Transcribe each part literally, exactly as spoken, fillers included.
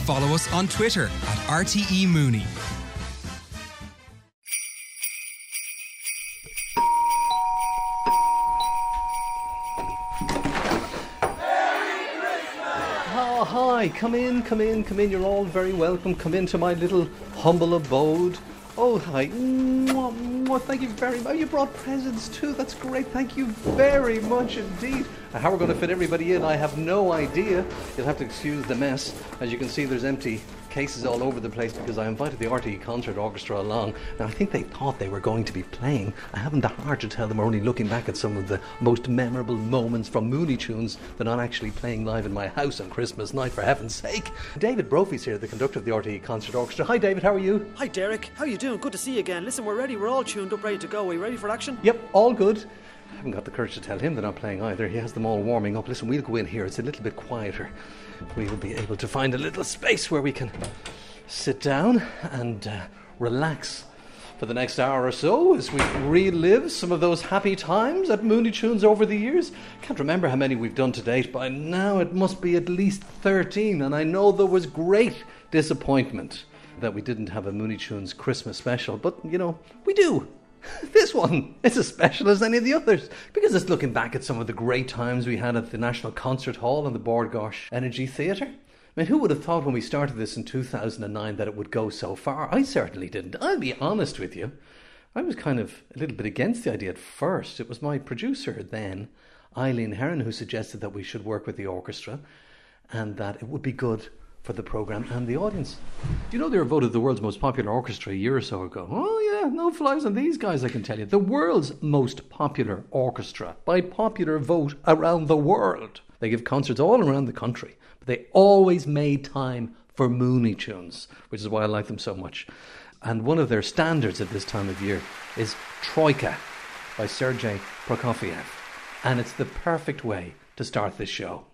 Follow us on Twitter at R T E Mooney. Oh, hi, come in, come in, come in. You're all very welcome. Come into my little humble abode. Oh, hi. Mwah, mwah. Thank you very much. You brought presents too. That's great. Thank you very much indeed. How we're going to fit everybody in, I have no idea. You'll have to excuse the mess. As you can see, there's empty cases all over the place because I invited the R T E Concert Orchestra along. Now, I think they thought they were going to be playing. I haven't the heart to tell them we're only looking back at some of the most memorable moments from Mooney Tunes. They're not actually playing live in my house on Christmas night, for heaven's sake. David Brophy's here, the conductor of the R T E Concert Orchestra. Hi, David, how are you? Hi, Derek. How are you doing? Good to see you again. Listen, we're ready. We're all tuned up, ready to go. Are you ready for action? Yep, all good. I haven't got the courage to tell him they're not playing either. He has them all warming up. Listen, we'll go in here. It's a little bit quieter. We'll be able to find a little space where we can sit down and uh, relax for the next hour or so as we relive some of those happy times at Mooney Tunes over the years. Can't remember how many we've done to date. By now it must be at least thirteen, and I know there was great disappointment that we didn't have a Mooney Tunes Christmas special, but, you know, we do. This one is as special as any of the others because it's looking back at some of the great times we had at the National Concert Hall and the Bord Gáis Energy Theatre. I mean, who would have thought when we started this in two thousand nine that it would go so far? I certainly didn't. I'll be honest with you. I was kind of a little bit against the idea at first. It was my producer then, Eileen Heron, who suggested that we should work with the orchestra and that it would be good for the programme and the audience. Do you know they were voted the world's most popular orchestra a year or so ago? Oh yeah, no flies on these guys, I can tell you. The world's most popular orchestra by popular vote around the world. They give concerts all around the country, but they always made time for Mooney Tunes, which is why I like them so much. And one of their standards at this time of year is Troika by Sergei Prokofiev. And it's the perfect way to start this show.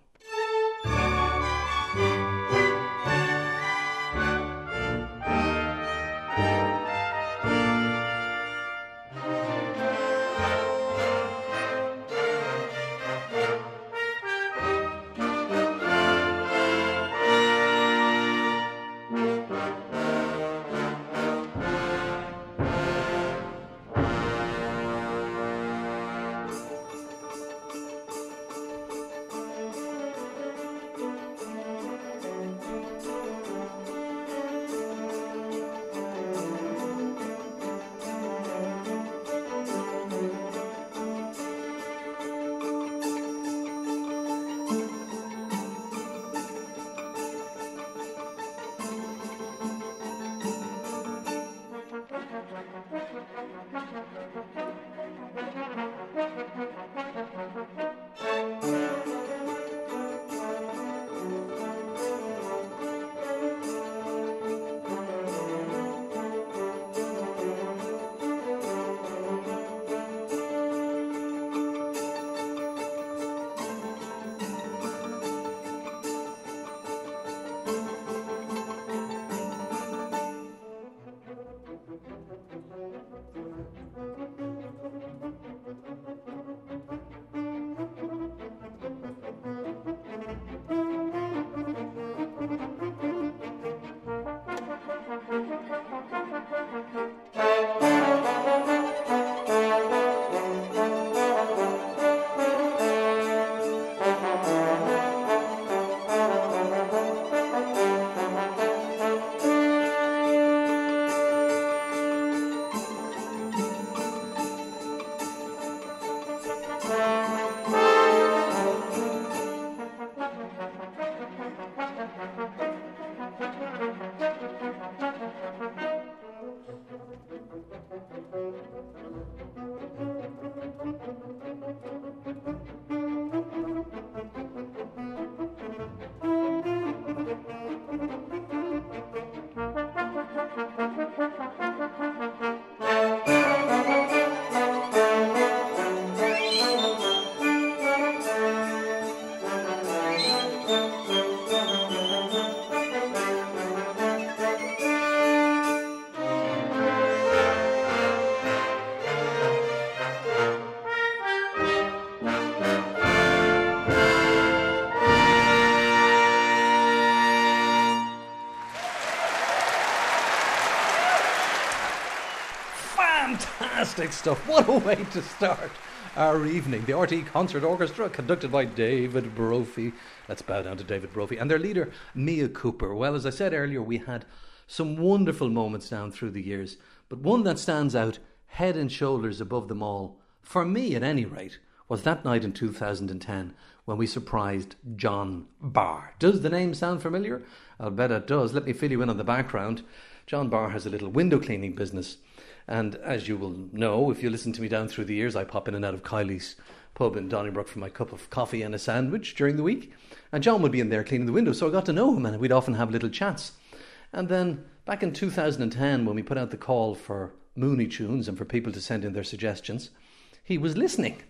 Fantastic stuff. What a way to start our evening. The R T E Concert Orchestra, conducted by David Brophy. Let's bow down to David Brophy. And their leader, Mia Cooper. Well, as I said earlier, we had some wonderful moments down through the years, but one that stands out head and shoulders above them all, for me at any rate, was that night in two thousand ten when we surprised John Barr. Does the name sound familiar? I'll bet it does. Let me fill you in on the background. John Barr has a little window cleaning business, and as you will know, if you listen to me down through the years, I pop in and out of Kylie's pub in Donnybrook for my cup of coffee and a sandwich during the week, and John would be in there cleaning the windows, so I got to know him, and we'd often have little chats. And then back in two thousand ten, when we put out the call for Mooney tunes and for people to send in their suggestions, he was listening.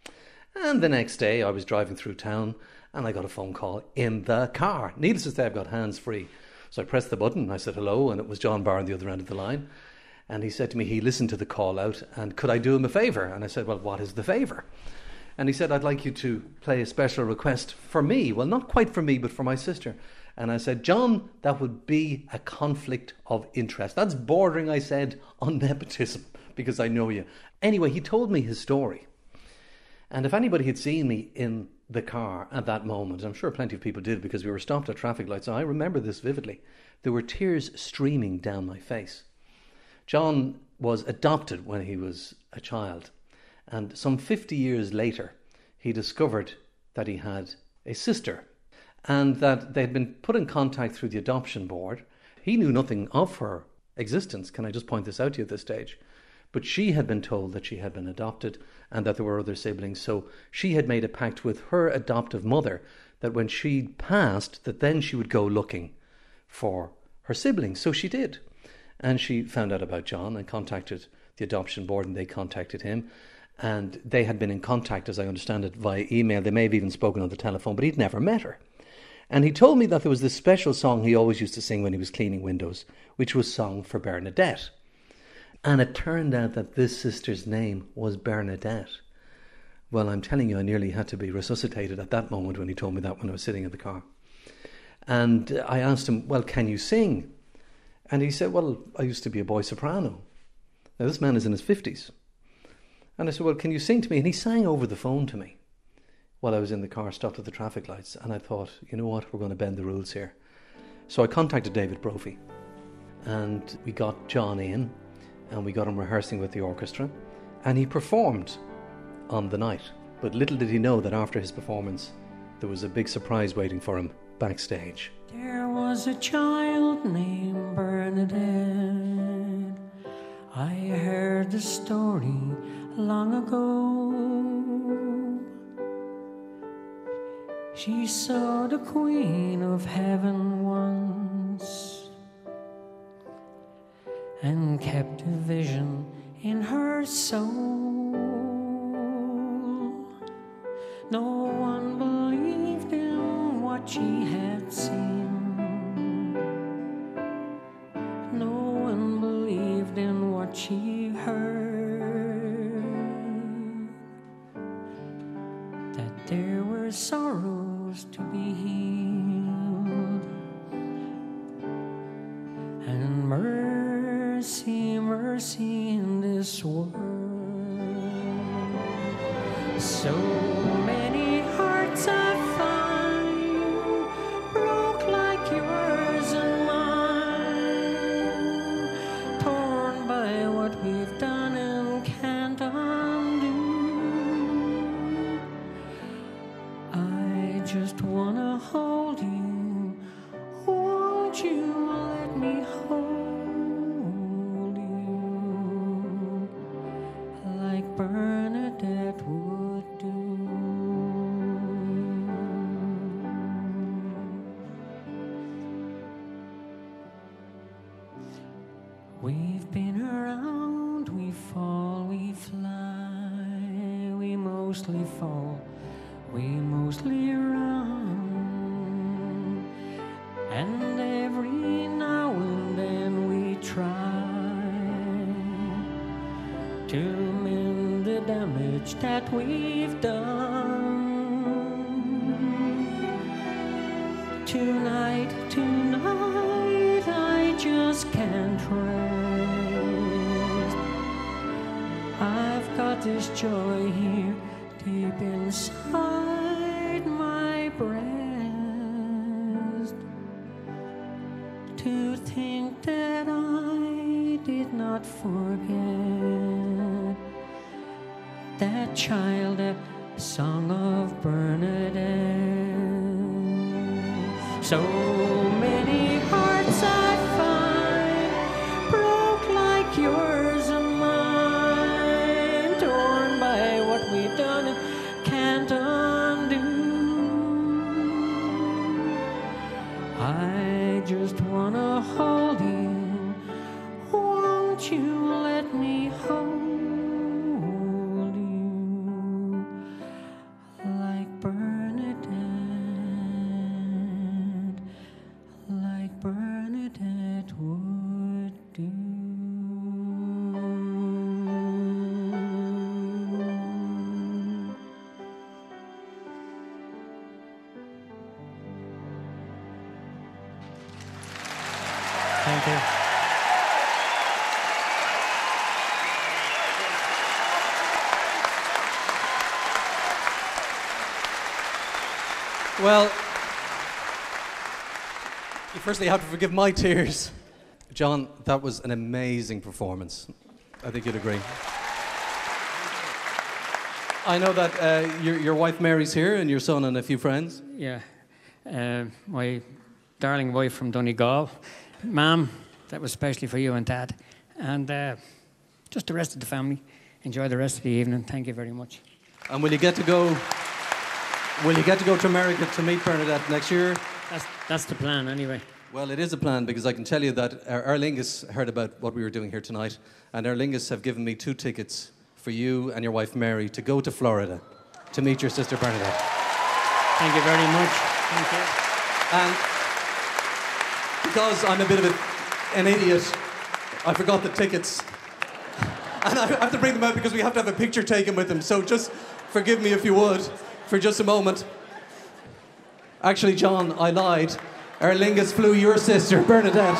And the next day I was driving through town and I got a phone call in the car. Needless to say, I've got hands free. So I pressed the button, I said hello, and it was John Barr on the other end of the line. And he said to me he listened to the call out and could I do him a favour? And I said, well, what is the favour? And he said, I'd like you to play a special request for me. Well, not quite for me, but for my sister. And I said, John, that would be a conflict of interest. That's bordering, I said, on nepotism, because I know you. Anyway, he told me his story. And if anybody had seen me in the car at that moment, I'm sure plenty of people did because we were stopped at traffic lights, so I remember this vividly. There were tears streaming down my face. John was adopted when he was a child, and some fifty years later, he discovered that he had a sister and that they'd been put in contact through the adoption board. He knew nothing of her existence, can I just point this out to you at this stage? But she had been told that she had been adopted and that there were other siblings. So she had made a pact with her adoptive mother that when she passed, that then she would go looking for her siblings. So she did. And she found out about John and contacted the adoption board, and they contacted him. And they had been in contact, as I understand it, via email. They may have even spoken on the telephone, but he'd never met her. And he told me that there was this special song he always used to sing when he was cleaning windows, which was sung for Bernadette. And it turned out that this sister's name was Bernadette. Well, I'm telling you, I nearly had to be resuscitated at that moment when he told me that when I was sitting in the car. And I asked him, well, can you sing? And he said, well, I used to be a boy soprano. Now, this man is in his fifties. And I said, well, can you sing to me? And he sang over the phone to me while I was in the car, stopped at the traffic lights. And I thought, you know what, we're going to bend the rules here. So I contacted David Brophy. And we got John in. And we got him rehearsing with the orchestra, and he performed on the night. But little did he know that after his performance, there was a big surprise waiting for him backstage. There was a child named Bernadette. I heard the story long ago. She saw the Queen of Heaven once and kept a vision in her soul. No one believed in what she had seen. No one believed in what she heard. That there were sorrows to be healed and mercy. Mercy, mercy in this world. So many hearts I find broke like yours and mine, torn by what we've done and can't undo. I just wanna hold you. Won't you let me hold Bernadette would do. We've been around, we fall, we fly, we mostly fall, we mostly run, and every now and then we try to mend the damage that we've done. Tonight, tonight, I just can't rest. this joy here deep inside my breast. To think that I did not forget that child, a song of Bernadette. So many hearts I find broke like yours and mine, torn by what we've done and can't undo. I just wanna hold you. Won't you let me hold you like Bernadette, like Bernadette would do. Thank you. Well, you firstly have to forgive my tears. John, that was an amazing performance. I think you'd agree. I know that uh, your, your wife Mary's here and your son and a few friends. Yeah, uh, my darling wife from Donegal. Ma'am, that was especially for you and Dad. And uh, just the rest of the family. Enjoy the rest of the evening. Thank you very much. And will you get to go... Will you get to go to America to meet Bernadette next year? That's, that's the plan, anyway. Well, it is a plan, because I can tell you that Aer Lingus heard about what we were doing here tonight, and Aer Lingus have given me two tickets for you and your wife Mary to go to Florida to meet your sister Bernadette. Thank you very much. Thank you. And because I'm a bit of a, an idiot, I forgot the tickets. And I have to bring them out because we have to have a picture taken with them, so just forgive me if you would for just a moment. Actually, John, I lied. Aer Lingus flew your sister, Bernadette.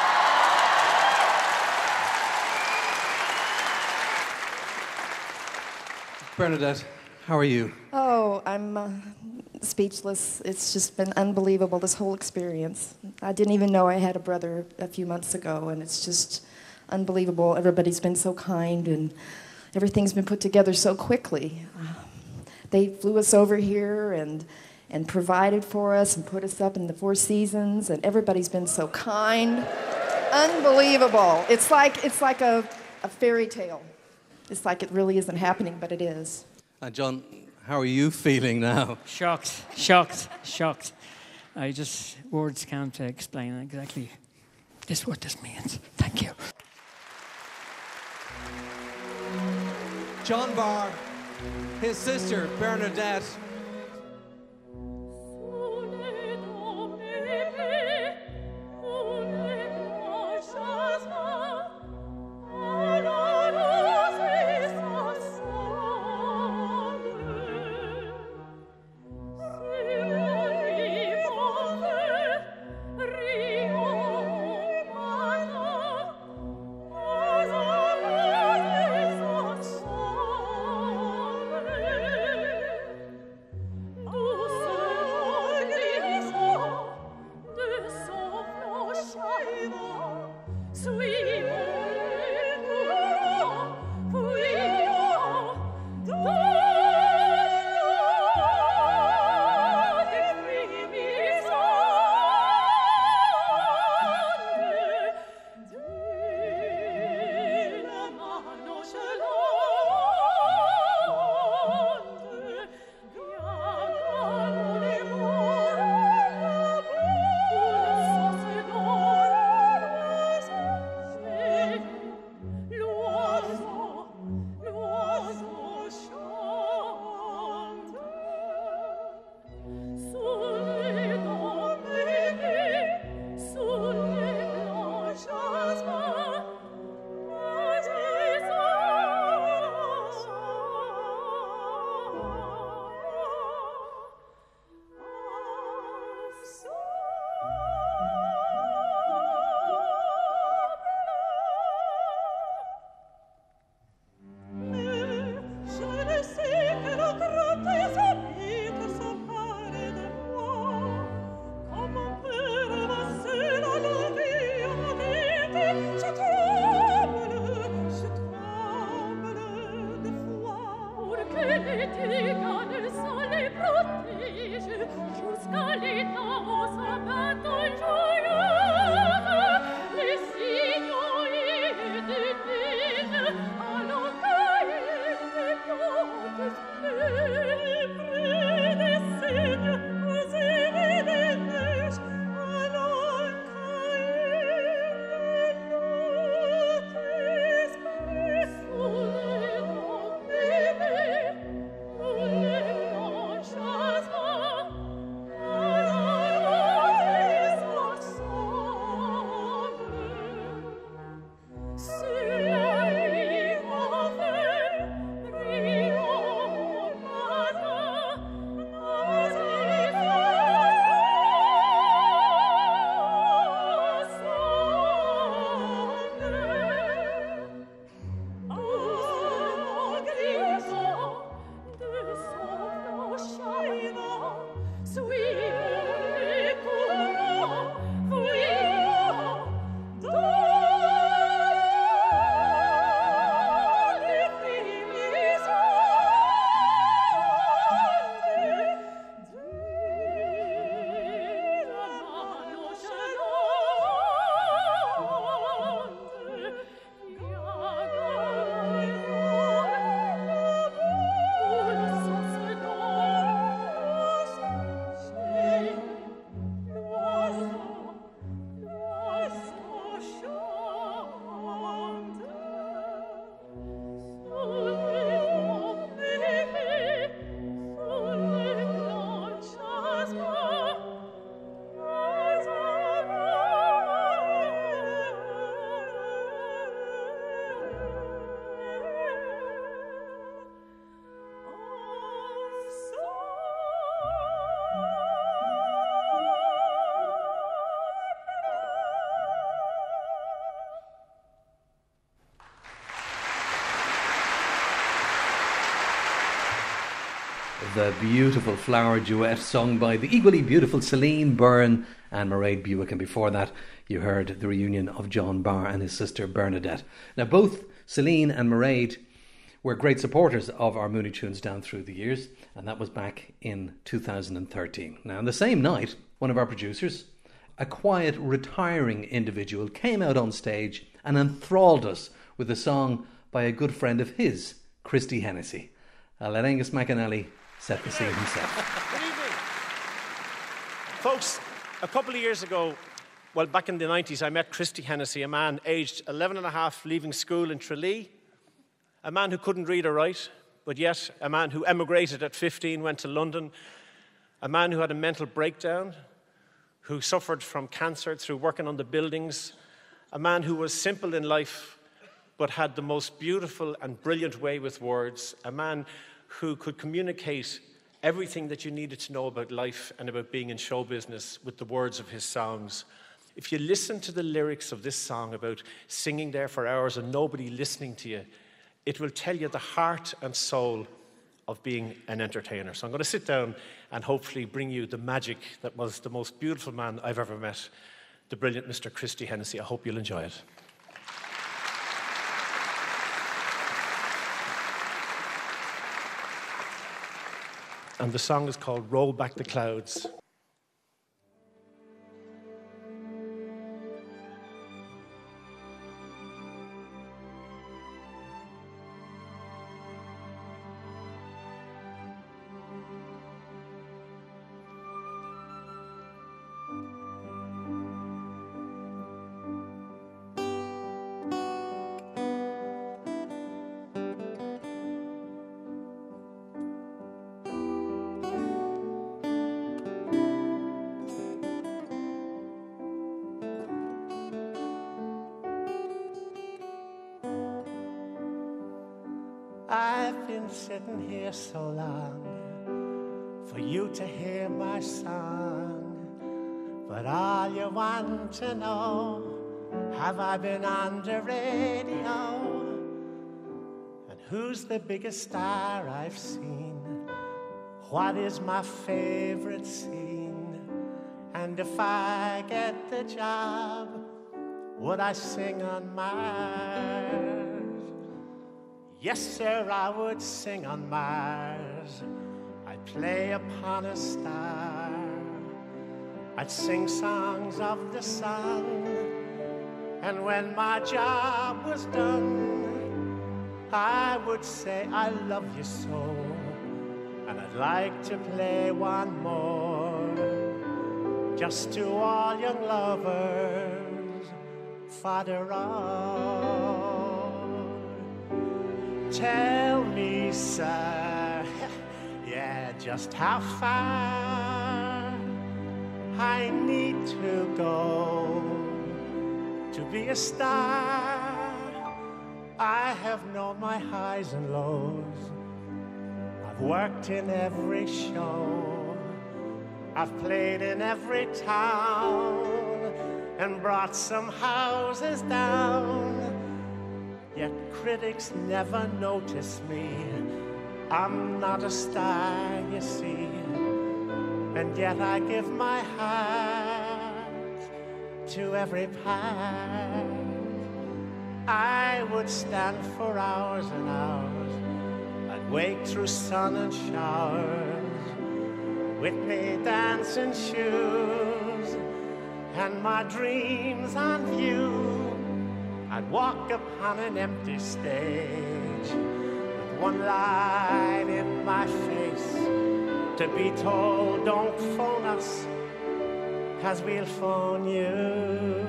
Bernadette, how are you? Oh, I'm uh, speechless. It's just been unbelievable, this whole experience. I didn't even know I had a brother a few months ago, and it's just unbelievable. Everybody's been so kind, and everything's been put together so quickly. Uh, they flew us over here and and provided for us and put us up in the Four Seasons, and everybody's been so kind. Unbelievable. It's like it's like a, a fairy tale. It's like it really isn't happening, but it is. And John, how are you feeling now? Shocked, shocked, shocked. I just, words can't explain exactly this what this means. Thank you. John Barr, his sister Bernadette. the beautiful Flower Duet sung by the equally beautiful Celine Byrne and Mairead Buick, and before that you heard the reunion of John Barr and his sister Bernadette. Now both Celine and Mairead were great supporters of our Mooney Tunes down through the years, and that was back in two thousand thirteen. Now on the same night, one of our producers, a quiet retiring individual, came out on stage and enthralled us with a song by a good friend of his, Christy Hennessy. I'll let Angus McAnally set the scene himself. Good evening. Folks, a couple of years ago, well, back in the nineties, I met Christy Hennessy, a man aged eleven and a half, leaving school in Tralee, a man who couldn't read or write, but yet a man who emigrated at fifteen, went to London, a man who had a mental breakdown, who suffered from cancer through working on the buildings, a man who was simple in life, but had the most beautiful and brilliant way with words, a man who could communicate everything that you needed to know about life and about being in show business with the words of his songs. If you listen to the lyrics of this song about singing there for hours and nobody listening to you, it will tell you the heart and soul of being an entertainer. So I'm going to sit down and hopefully bring you the magic that was the most beautiful man I've ever met, the brilliant Mister Christy Hennessy. I hope you'll enjoy it. And the song is called Roll Back the Clouds. I've been sitting here so long for you to hear my song, but all you want to know, have I been on the radio? And who's the biggest star I've seen? What is my favorite scene? And if I get the job, would I sing on Mars? Yes, sir, I would sing on Mars. I'd play upon a star. I'd sing songs of the sun. And when my job was done, I would say, I love you so. And I'd like to play one more, just to all young lovers, Father all. Tell me, sir, yeah, just how far I need to go to be a star. I have known my highs and lows. I've worked in every show. I've played in every town and brought some houses down. Yet critics never notice me. I'm not a star, you see. And yet I give my heart to every part. I would stand for hours and hours. I'd wake through sun and showers with me dancing shoes and my dreams on view. I'd walk upon an empty stage with one light in my face to be told, don't phone us, 'cause we'll phone you.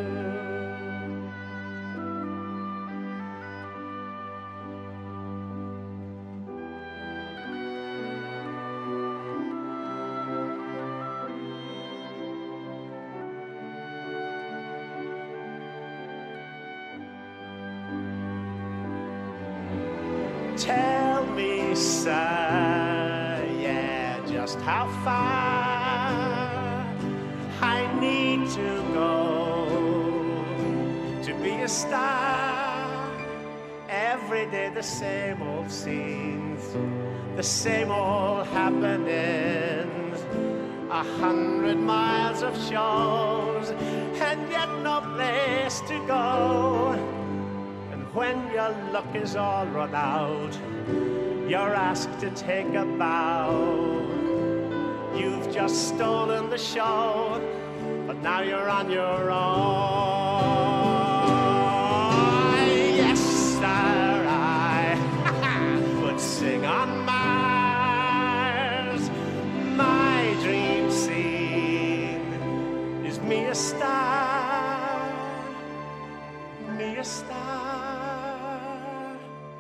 Tell me, sir, yeah, just how far I need to go to be a star. Every day the same old scenes, the same old happenings, a hundred miles of shows, and yet no place to go. And when your luck is all run out, you're asked to take a bow. You've just stolen the show, but now you're on your own. Yes, sir, I would sing on Mars. My dream scene is me a star, me a star.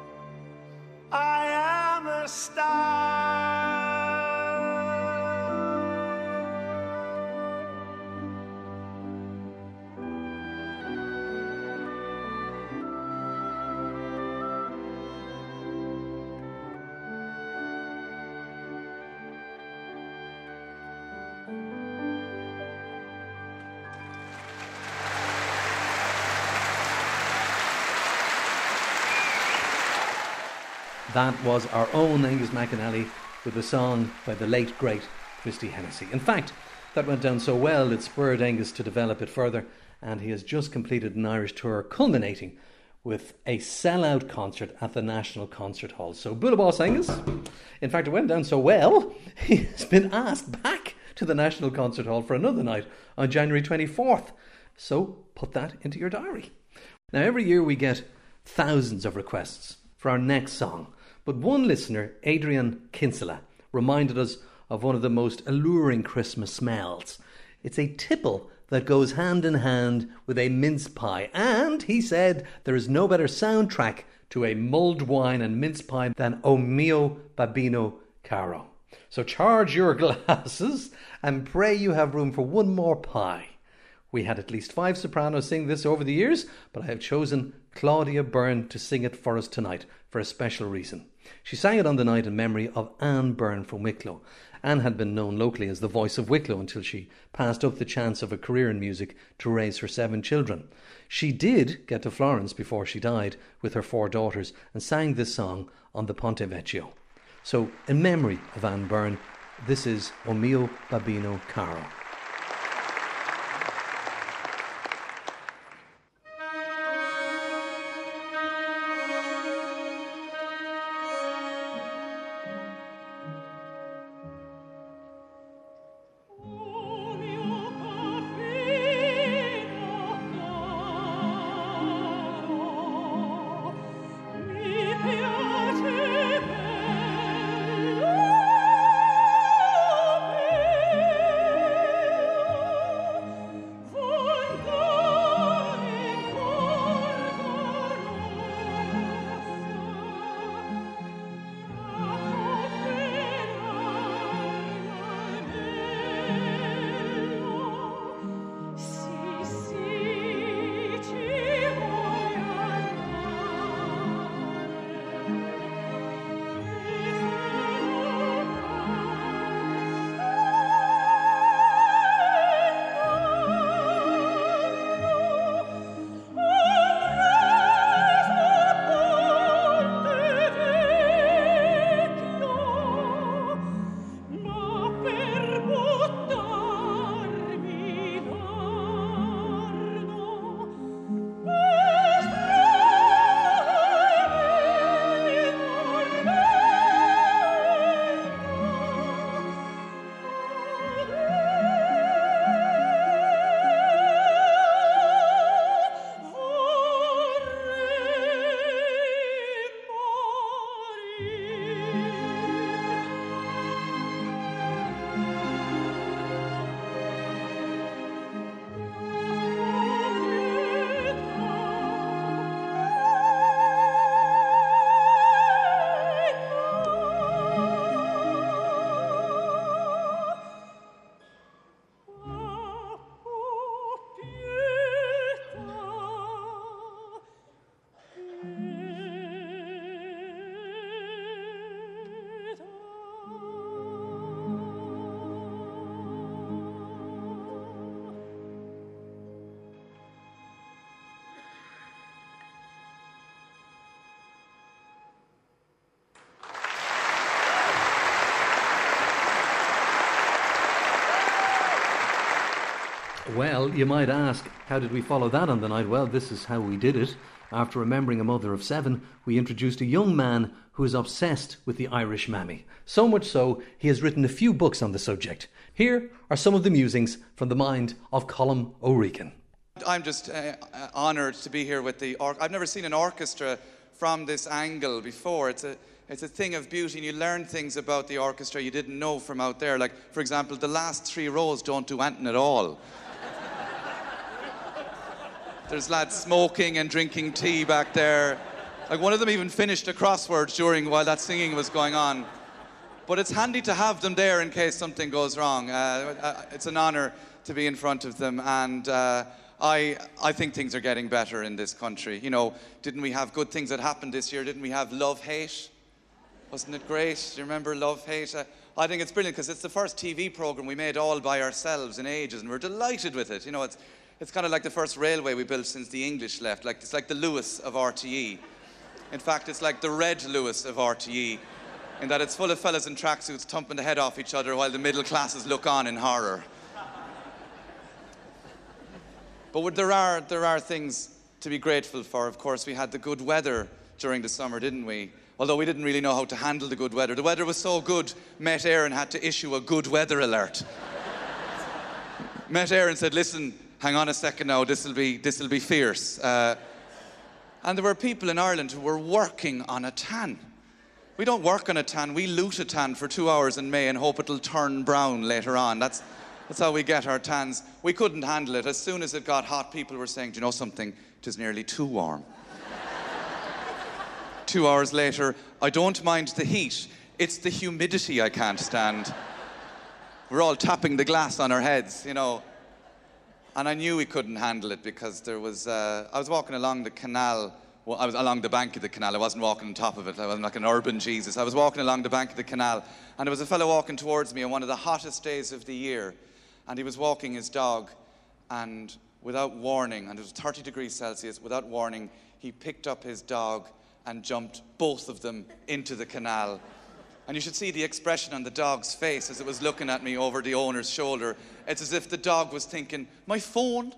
I am a star. That was our own Angus McAnally with a song by the late, great Christy Hennessy. In fact, that went down so well it spurred Angus to develop it further, and he has just completed an Irish tour culminating with a sell-out concert at the National Concert Hall. So, Bulla Boss Angus, in fact, it went down so well, he has been asked back to the National Concert Hall for another night on January twenty-fourth. So, put that into your diary. Now, every year we get thousands of requests for our next song. But one listener, Adrian Kinsella, reminded us of one of the most alluring Christmas smells. It's a tipple that goes hand in hand with a mince pie. And he said there is no better soundtrack to a mulled wine and mince pie than O Mio Babino Caro. So charge your glasses and pray you have room for one more pie. We had at least five sopranos sing this over the years, but I have chosen Claudia Byrne to sing it for us tonight for a special reason. She sang it on the night in memory of Anne Byrne from Wicklow. Anne had been known locally as the voice of Wicklow until she passed up the chance of a career in music to raise her seven children. She did get to Florence before she died with her four daughters and sang this song on the Ponte Vecchio. So, in memory of Anne Byrne, this is O Mio Babino Caro. Piace Well, you might ask, how did we follow that on the night? Well, this is how we did it. After remembering a mother of seven, we introduced a young man who is obsessed with the Irish mammy. So much so, he has written a few books on the subject. Here are some of the musings from the mind of Colm O'Regan. I'm just uh, honoured to be here with the... Or- I've never seen an orchestra from this angle before. It's a, it's a thing of beauty, and you learn things about the orchestra you didn't know from out there. Like, for example, the last three rows don't do anything at all. There's lads smoking and drinking tea back there. Like, one of them even finished a crossword during while that singing was going on. But it's handy to have them there in case something goes wrong. Uh, it's an honour to be in front of them, and uh, I, I think things are getting better in this country. You know, didn't we have good things that happened this year? Didn't we have Love Hate? Wasn't it great? Do you remember Love Hate? Uh, I think it's brilliant because it's the first T V programme we made all by ourselves in ages, and we're delighted with it. You know, it's it's kind of like the first railway we built since the English left. Like, it's like the Lewis of R T E. In fact, it's like the Red Lewis of R T E, in that it's full of fellas in tracksuits thumping the head off each other while the middle classes look on in horror. But there are, there are things to be grateful for. Of course, we had the good weather during the summer, didn't we? Although we didn't really know how to handle the good weather. The weather was so good, Met Éireann had to issue a good weather alert. Met Éireann said, listen, hang on a second now, this'll be, this'll be fierce. Uh, and there were people in Ireland who were working on a tan. We don't work on a tan, we loot a tan for two hours in May and hope it'll turn brown later on. That's, that's how we get our tans. We couldn't handle it. As soon as it got hot, people were saying, do you know something? It is nearly too warm. Two hours later, I don't mind the heat. It's the humidity I can't stand. We're all tapping the glass on our heads, you know. And I knew we couldn't handle it because there was... Uh, I was walking along the canal. Well, I was along the bank of the canal. I wasn't walking on top of it. I wasn't like an urban Jesus. I was walking along the bank of the canal, and there was a fellow walking towards me on one of the hottest days of the year. And he was walking his dog, and without warning, and it was thirty degrees Celsius, without warning, he picked up his dog and jumped both of them into the canal. And you should see the expression on the dog's face as it was looking at me over the owner's shoulder. It's as if the dog was thinking, my phone?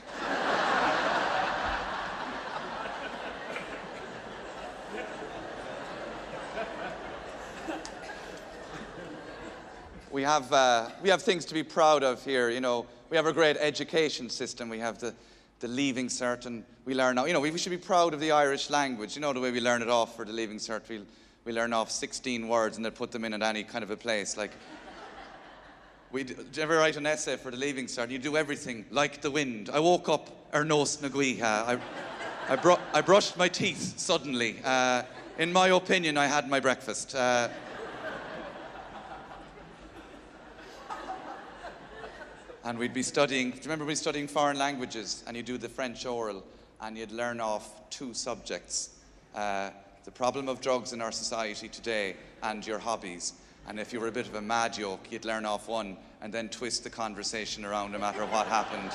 We have, uh, we have things to be proud of here, you know. We have a great education system. We have the, the Leaving Cert, and we learn now, you know, we, we should be proud of the Irish language. You know, the way we learn it off for the Leaving Cert, we we learn off sixteen words and then put them in at any kind of a place. Like, we, do you ever write an essay for the Leaving Cert? You do everything like the wind. I woke up, ar nos na guithe. I, I, br I brushed my teeth suddenly. Uh, in my opinion, I had my breakfast. Uh, And we'd be studying, do you remember we were studying foreign languages, and you do the French oral, and you'd learn off two subjects. Uh, the problem of drugs in our society today, and your hobbies. And if you were a bit of a mad yoke, you'd learn off one, and then twist the conversation around no matter what happened.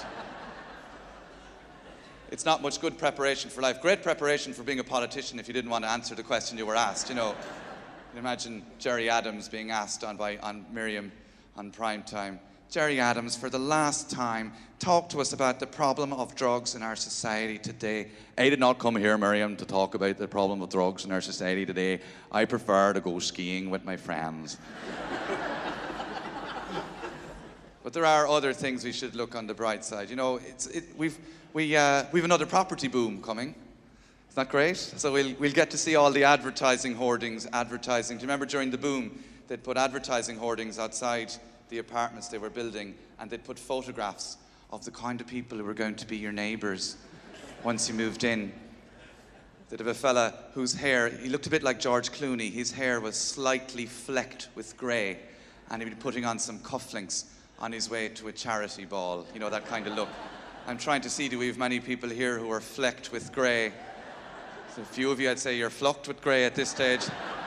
It's not much good preparation for life. Great preparation for being a politician if you didn't want to answer the question you were asked, you know. You can imagine Gerry Adams being asked on, by, on Miriam on prime time. Gerry Adams, for the last time, talk to us about the problem of drugs in our society today. I did not come here, Miriam, to talk about the problem of drugs in our society today. I prefer to go skiing with my friends. But there are other things we should look on the bright side. You know, it's, it, we've, we, uh, we've another property boom coming. Isn't that great? So we'll, we'll get to see all the advertising hoardings, advertising. Do you remember during the boom, they'd put advertising hoardings outside the apartments they were building, and they'd put photographs of the kind of people who were going to be your neighbours once you moved in. They'd have a fella whose hair, he looked a bit like George Clooney. His hair was slightly flecked with grey, and he'd be putting on some cufflinks on his way to a charity ball. You know, that kind of look. I'm trying to see, do we have many people here who are flecked with grey? So a few of you, I'd say you're flucked with grey at this stage.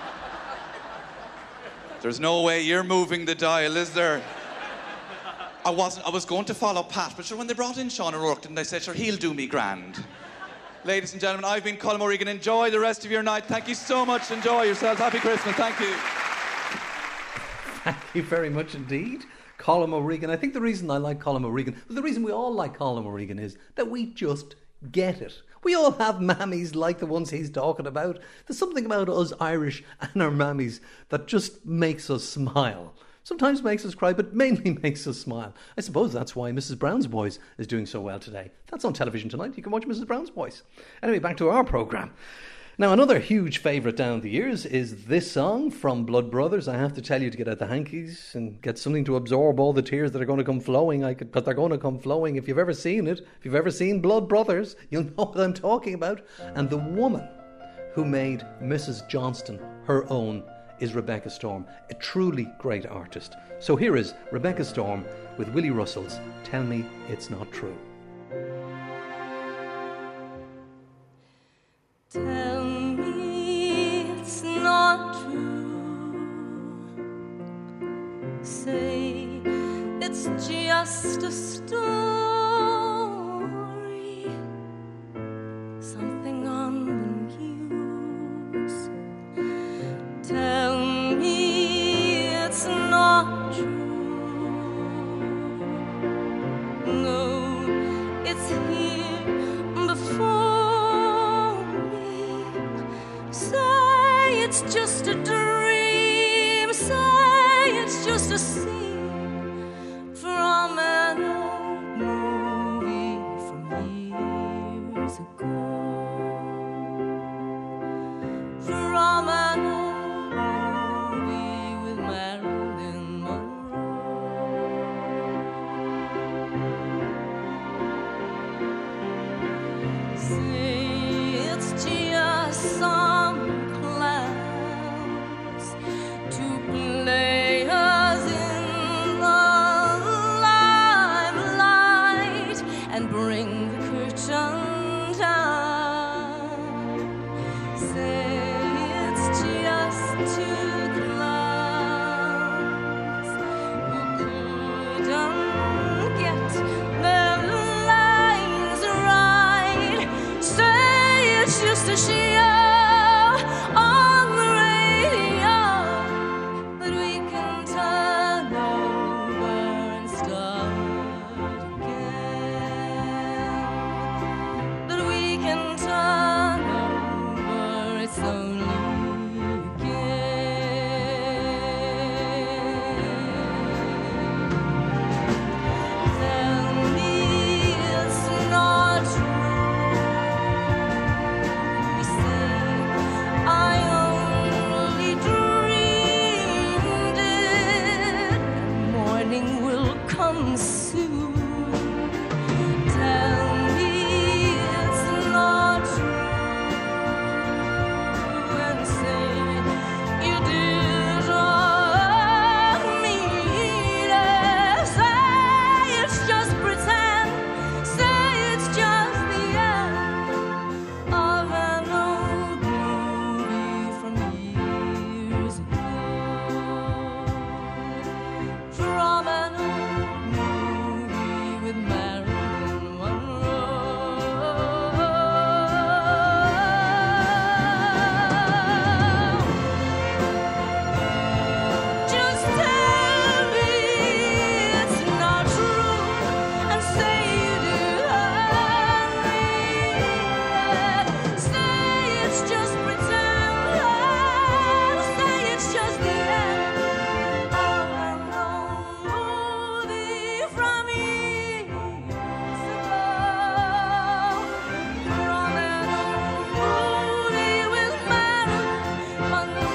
There's no way you're moving the dial, is there? I wasn't, I was going to follow Pat, but sure, when they brought in Sean O'Rourke, didn't they say, sure, he'll do me grand. Ladies and gentlemen, I've been Colm O'Regan. Enjoy the rest of your night. Thank you so much. Enjoy yourselves. Happy Christmas. Thank you. Thank you very much indeed. Colm O'Regan. I think the reason I like Colm O'Regan, well, the reason we all like Colm O'Regan is that we just get it. We all have mammies like the ones he's talking about. There's something about us Irish and our mammies that just makes us smile. Sometimes makes us cry, but mainly makes us smile. I suppose that's why Missus Brown's Boys is doing so well today. That's on television tonight. You can watch Missus Brown's Boys. Anyway, back to our programme. Now, another huge favourite down the years is this song from Blood Brothers. I have to tell you to get out the hankies and get something to absorb all the tears that are going to come flowing. I could, but they're going to come flowing. If you've ever seen it, if you've ever seen Blood Brothers, you'll know what I'm talking about. And the woman who made Missus Johnston her own is Rebecca Storm, a truly great artist. So here is Rebecca Storm with Willie Russell's Tell Me It's Not True. Tell me it's not true. Say it's just a story, something on the news. Tell me it's not true. No, it's here before. Say it's just a dream. Say it's just a scene from an old movie from years ago. From an old movie with Marilyn Monroe. Say it's just some clowns to play us in the limelight and bring the curtain down. Say it's just two clowns who couldn't get their lines right. Say it's just a show on the radio that we can turn over and start again. That we can turn over, it's only again. Tell me it's not true. We say I only dreamed it. Morning will come soon. Tell me it's not true. And say you didn't mean it. Say it's just pretend. Say it's just the end of an old movie from years ago. From an old movie with Marilyn Monroe. Just tell me it's not true and say you do hurt me. Say it's just pretend. Say it's just the end of an old movie from years ago. From an old movie with Marilyn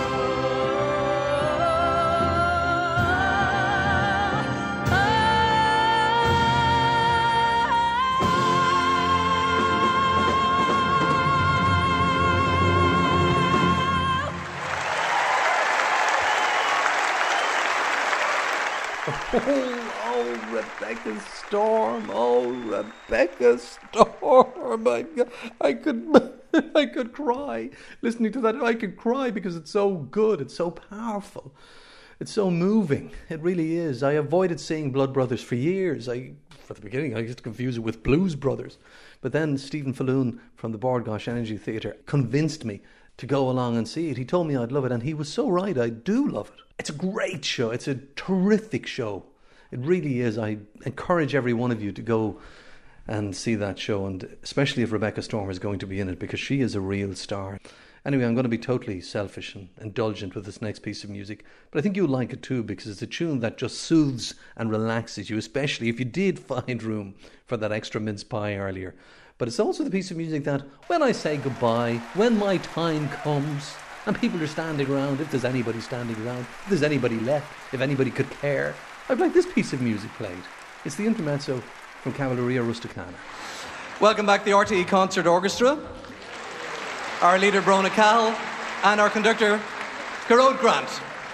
Oh, oh, Rebecca Storm. Oh, Rebecca Storm. I, I could I could cry. Listening to that, I could cry because it's so good. It's so powerful. It's so moving. It really is. I avoided seeing Blood Brothers for years. I, for the beginning, I used to confuse it with Blues Brothers. But then Stephen Falloon from the Bord Gáis Energy Theatre convinced me to go along and see it. He told me I'd love it, and he was so right. I do love it. It's a great show. It's a terrific show. It really is. I encourage every one of you to go and see that show, and especially if Rebecca Stormer is going to be in it, because she is a real star. Anyway, I'm going to be totally selfish and indulgent with this next piece of music, but I think you'll like it too, because it's a tune that just soothes and relaxes you, especially if you did find room for that extra mince pie earlier. But it's also the piece of music that, when I say goodbye, when my time comes, and people are standing around, if there's anybody standing around, if there's anybody left, if anybody could care, I'd like this piece of music played. It's the intermezzo from Cavalleria Rusticana. Welcome back to the R T E Concert Orchestra. Our leader, Brona Cahill, and our conductor, Carode Grant.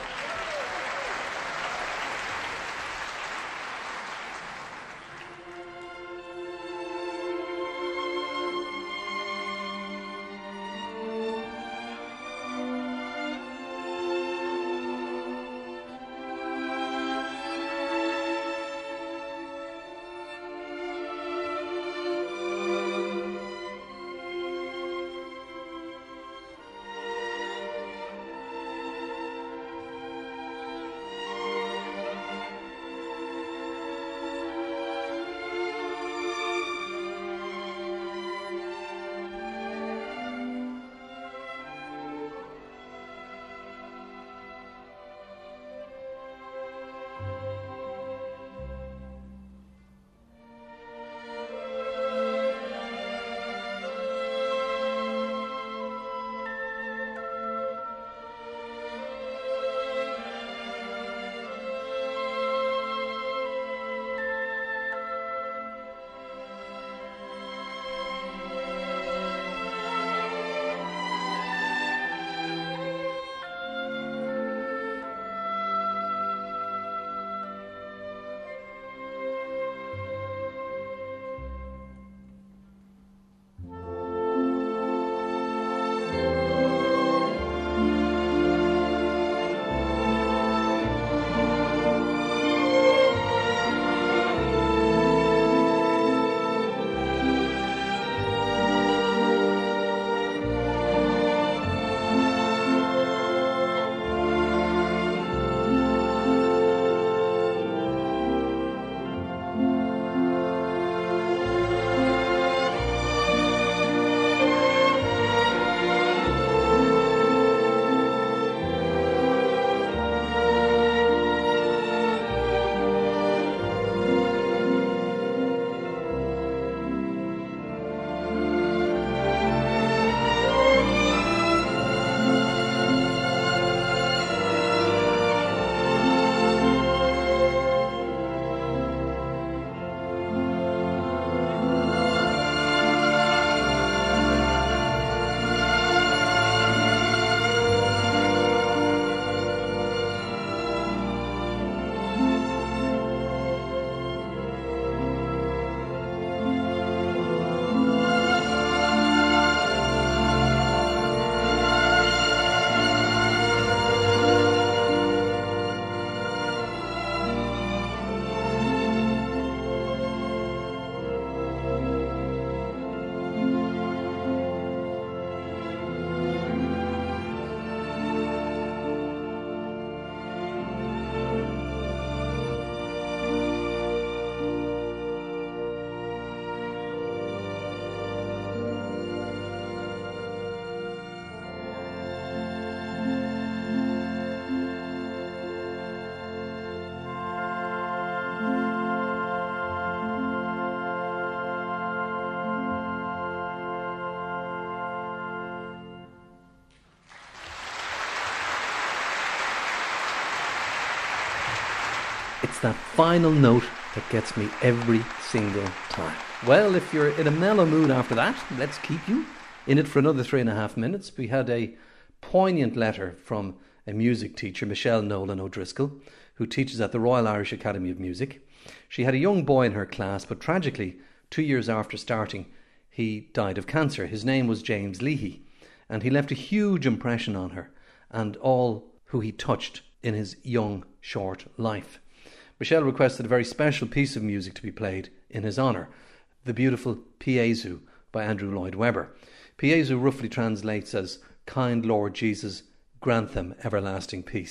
It's that final note that gets me every single time. Well, if you're in a mellow mood after that, let's keep you in it for another three and a half minutes. We had a poignant letter from a music teacher, Michelle Nolan O'Driscoll, who teaches at the Royal Irish Academy of Music. She had a young boy in her class, but tragically, two years after starting, he died of cancer. His name was James Leahy, and he left a huge impression on her and all who he touched in his young, short life. Michelle requested a very special piece of music to be played in his honour, the beautiful Piezu by Andrew Lloyd Webber. Piezu roughly translates as, "Kind Lord Jesus, grant them everlasting peace."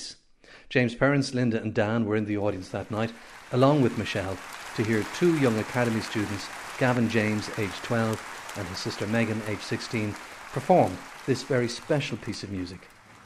James' parents, Linda and Dan, were in the audience that night, along with Michelle, to hear two young Academy students, Gavin James, aged twelve, and his sister Megan, aged sixteen, perform this very special piece of music.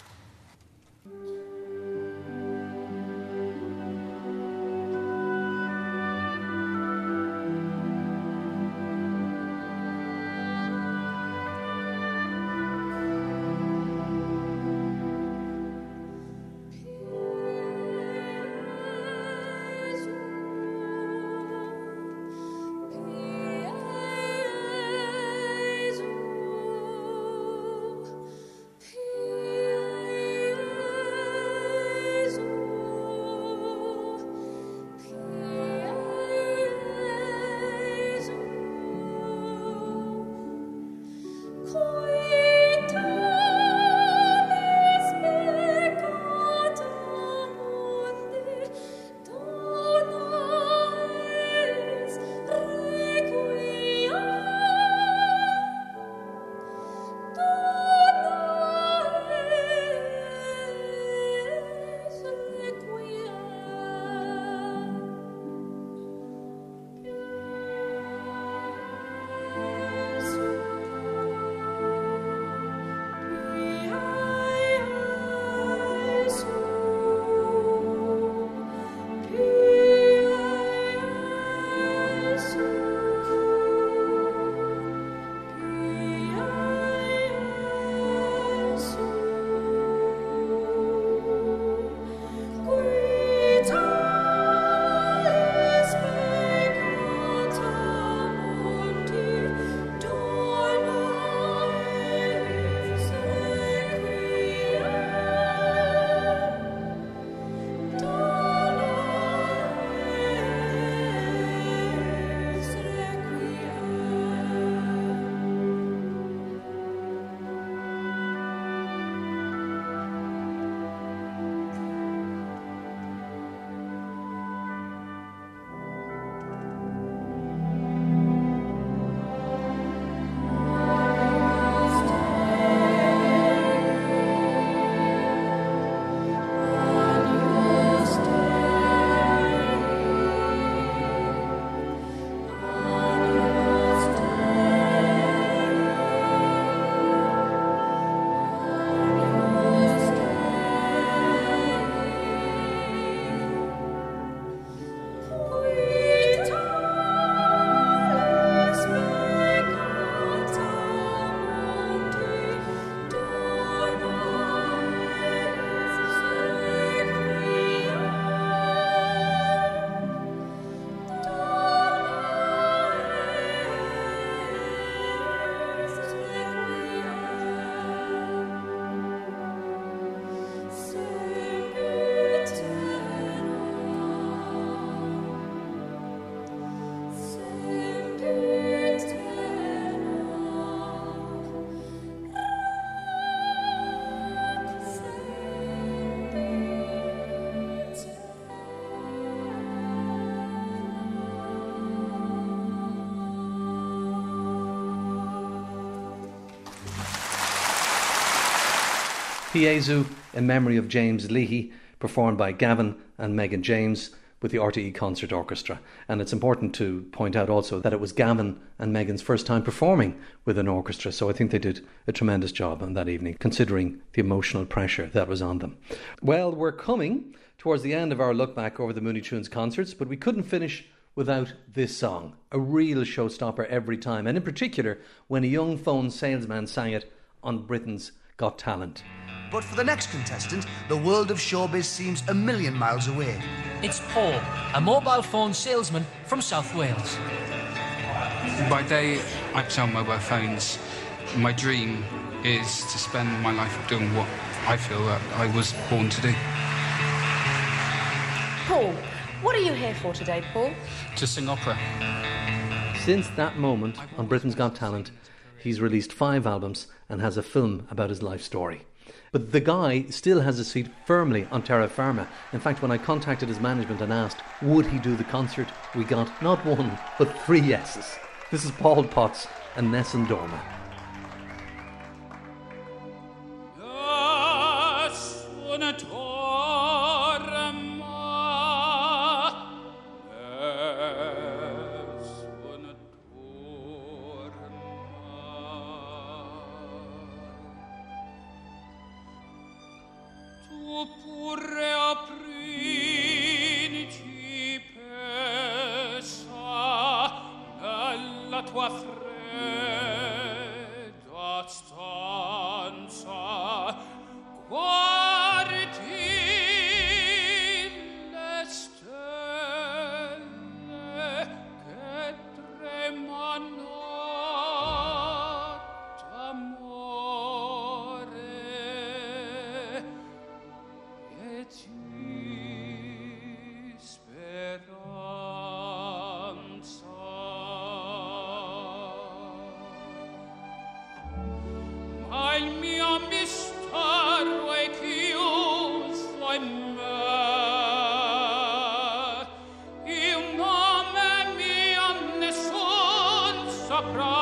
Piezu, in memory of James Leahy, performed by Gavin and Megan James with the R T E Concert Orchestra. And it's important to point out also that it was Gavin and Megan's first time performing with an orchestra, so I think they did a tremendous job on that evening, considering the emotional pressure that was on them. Well, we're coming towards the end of our look back over the Mooney Tunes concerts, but we couldn't finish without this song, a real showstopper every time, and in particular when a young phone salesman sang it on Britain's Got Talent. But for the next contestant, the world of showbiz seems a million miles away. It's Paul, a mobile phone salesman from South Wales. By day, I sell mobile phones. My dream is to spend my life doing what I feel that I was born to do. Paul, what are you here for today, Paul? To sing opera. Since that moment on Britain's Got Talent, he's released five albums and has a film about his life story. But the guy still has his feet firmly on terra firma. In fact, when I contacted his management and asked, would he do the concert, we got not one, but three yeses. This is Paul Potts and Nessun Dorma. Yes, pure o principessa, nella tua fredda stanza, guardi le stelle che tremano d'amore e di speranza. Ma il mio mistero è chiuso in me, il nome mio nessun saprà.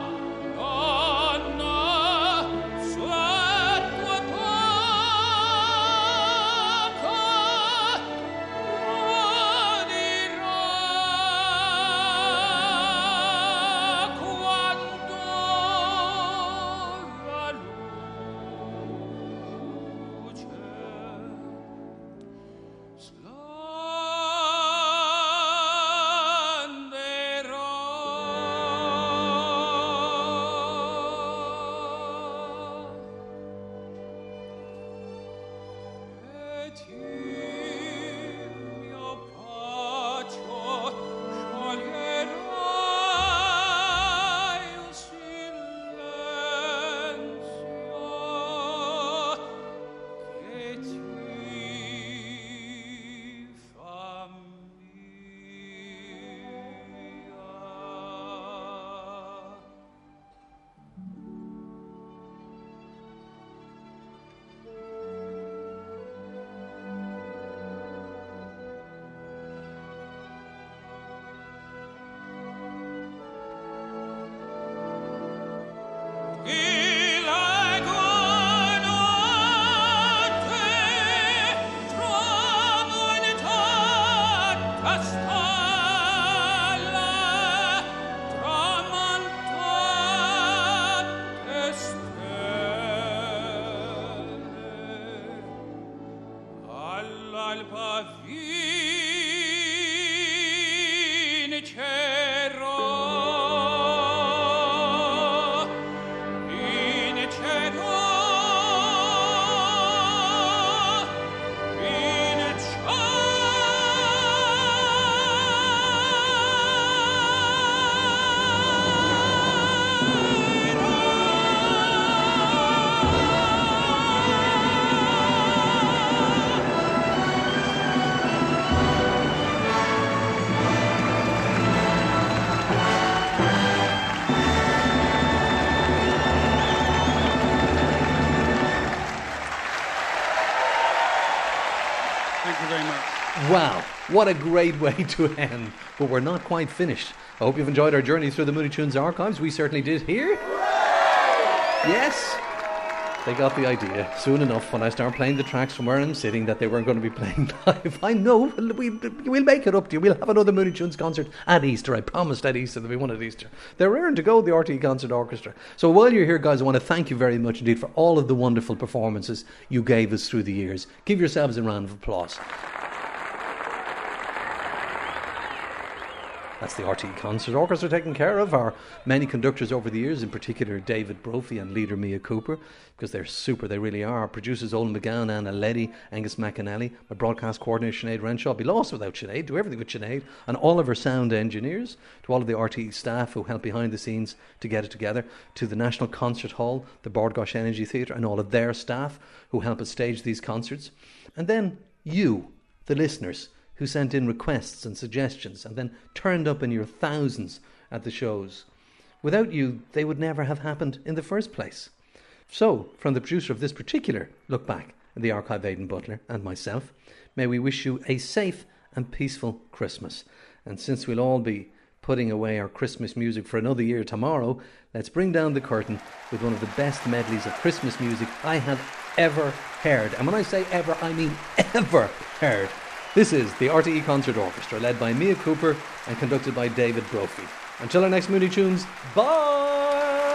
Wow, what a great way to end. But we're not quite finished. I hope you've enjoyed our journey through the Mooney Tunes archives. We certainly did here. Yes, they got the idea soon enough when I start playing the tracks from where I'm sitting that they weren't going to be playing live. I know, we, we'll make it up to you. We'll have another Mooney Tunes concert at Easter. I promised at Easter there'll be one at Easter. They're raring to go, the R T E Concert Orchestra. So while you're here, guys, I want to thank you very much indeed for all of the wonderful performances you gave us through the years. Give yourselves a round of applause. That's the R T E Concert Orchestra taking care of our many conductors over the years, in particular David Brophy and leader Mia Cooper, because they're super, they really are. Our producers Olin McGowan, Anna Leddy, Angus McAnally, my broadcast coordinator Sinead Renshaw. I'd be lost without Sinead, do everything with Sinead, and all of our sound engineers, to all of the R T E staff who help behind the scenes to get it together, to the National Concert Hall, the Bord Gáis Energy Theatre, and all of their staff who help us stage these concerts. And then you, the listeners, who sent in requests and suggestions and then turned up in your thousands at the shows. Without you, they would never have happened in the first place. So, from the producer of this particular Look Back in the Archive, Aidan Butler, and myself, may we wish you a safe and peaceful Christmas. And since we'll all be putting away our Christmas music for another year tomorrow, let's bring down the curtain with one of the best medleys of Christmas music I have ever heard. And when I say ever, I mean ever heard. This is the R T E Concert Orchestra, led by Mia Cooper and conducted by David Brophy. Until our next Mooney Tunes, bye!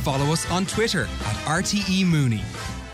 follow us on Twitter at R T E Mooney.